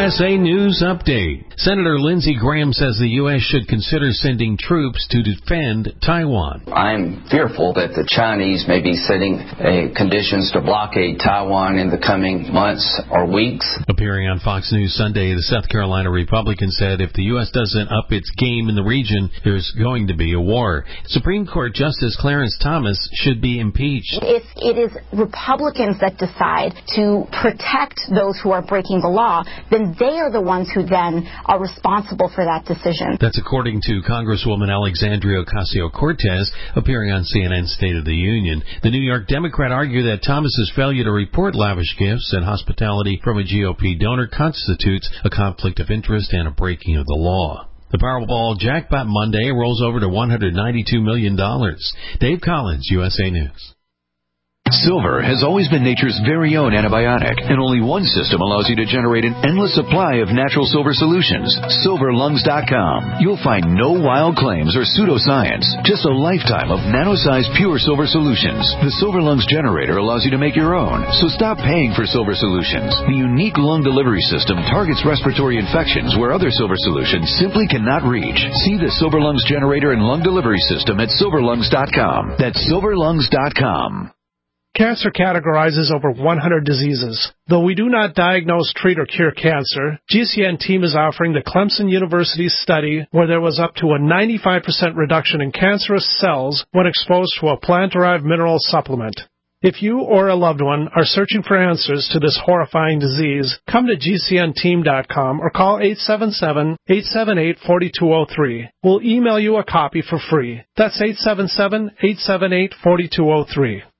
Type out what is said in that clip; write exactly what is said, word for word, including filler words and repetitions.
S A News Update. Senator Lindsey Graham says the U S should consider sending troops to defend Taiwan. I'm fearful that the Chinese may be setting uh, conditions to blockade Taiwan in the coming months or weeks. Appearing on Fox News Sunday, the South Carolina Republican said if the U S doesn't up its game in the region, there's going to be a war. Supreme Court Justice Clarence Thomas should be impeached. If it is Republicans that decide to protect those who are breaking the law, then they are the ones who then are responsible for that decision. That's according to Congresswoman Alexandria Ocasio-Cortez, appearing on C N N's State of the Union. The New York Democrat argued that Thomas's failure to report lavish gifts and hospitality from a G O P donor constitutes a conflict of interest and a breaking of the law. The Powerball jackpot Monday rolls over to one hundred ninety-two million dollars. Dave Collins, U S A News. Silver has always been nature's very own antibiotic, and only one system allows you to generate an endless supply of natural silver solutions. silver lungs dot com. You'll find no wild claims or pseudoscience, just a lifetime of nano-sized pure silver solutions. The Silver Lungs generator allows you to make your own, so stop paying for silver solutions. The unique lung delivery system targets respiratory infections where other silver solutions simply cannot reach. See the Silver Lungs generator and lung delivery system at silver lungs dot com. That's silver lungs dot com. Cancer categorizes over one hundred diseases. Though we do not diagnose, treat, or cure cancer, G C N team is offering the Clemson University study where there was up to a ninety-five percent reduction in cancerous cells when exposed to a plant-derived mineral supplement. If you or a loved one are searching for answers to this horrifying disease, come to G C N team dot com or call eight seven seven, eight seven eight, four two zero three. We'll email you a copy for free. That's eight seven seven, eight seven eight, four two zero three.